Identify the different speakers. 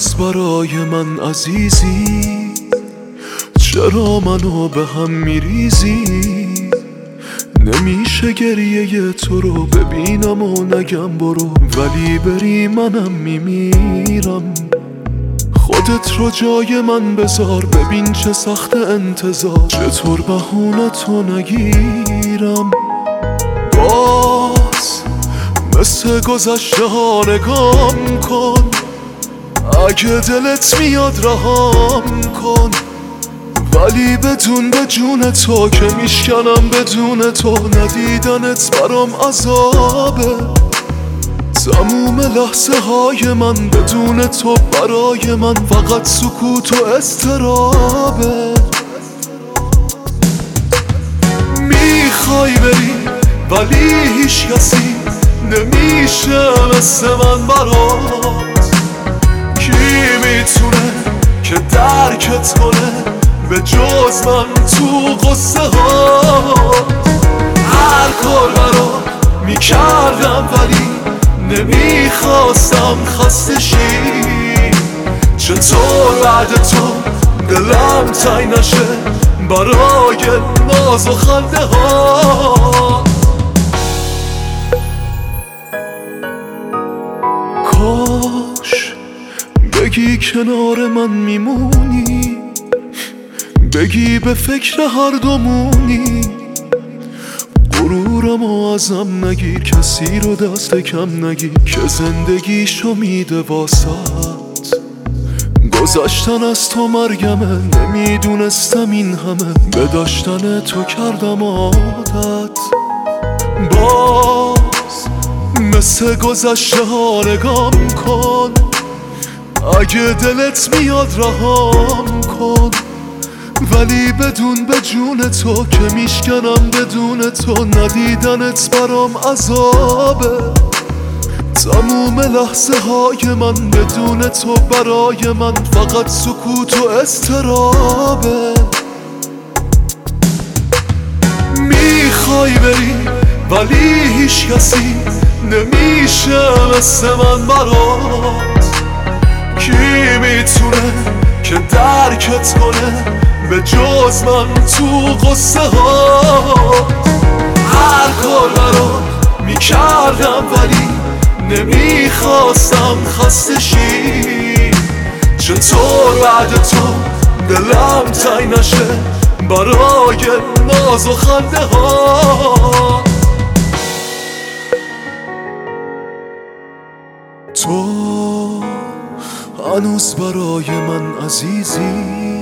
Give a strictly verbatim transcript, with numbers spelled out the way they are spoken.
Speaker 1: هنوز برای من عزیزی؟ چرا منو به هم میریزی؟ نمیشه گریه تو رو ببینم و نگم برو، ولی بری منم میمیرم. خودت رو جای من بذار، ببین چه سخت انتظار، چطور بهونه تو نگیرم. باز مثل گذشته ها نگام کن، اگه دلت میاد رهام کن، ولی بدون به جون تو که میشکنم بدون تو. ندیدنت برام عذابه، تموم لحظه های من بدون تو برای من فقط سکوت و اضطرابه. میخوای بری ولی هیچ کسی نمیشه مثل من برات. کی میتونه که درکت کنه به جز من تو قصه ها؟ هر کار برات میکردم ولی نمیخواستم خسته شی. چطور بعد تو دلم تنگ نشه برای ناز و خنده ها؟ کاش بگی کنار من میمونی، بگی به فکر هر دومونی. غرورمو ازم نگیر، کسی رو دست کم نگیر که زندگیشو میده واسات. گذشتن از تو مرگمه، نمیدونستم این همه به داشتن تو کردم عادت. باز مثل گذشته ها نگام کن، اگه دلت میاد رهام کن، ولی بدون به جون تو که میشکنم بدون تو. ندیدنت برام عذابه، تموم لحظه های من بدون تو برای من فقط سکوت و اضطرابه. میخوای بری ولی هیچ کسی نمیشه مثل من برات. کی میتونه که درکت کنه به جز من تو قصه ها؟ هر کار برات میکردم ولی نمیخواستم خسته شی. چطور بعد تو دلم تنگ نشه برای ناز و خنده ها؟ تو هنوز برای من عزیزی؟